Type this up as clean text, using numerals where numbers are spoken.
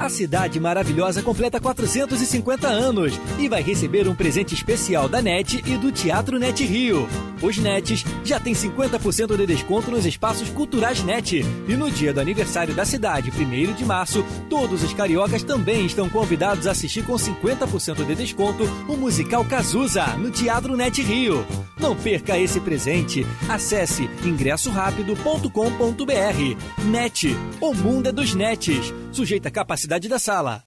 A Cidade Maravilhosa completa 450 anos e vai receber um presente especial da NET e do Teatro NET Rio. Os NETs já têm 50% de desconto nos espaços culturais NET. E no dia do aniversário da cidade, 1º de março, todos os cariocas também estão convidados a assistir com 50% de desconto o musical Cazuza, no Teatro NET Rio. Não perca esse presente. Acesse ingressorapido.com.br. NET, o mundo é dos NETs. Sujeita à capacidade da sala.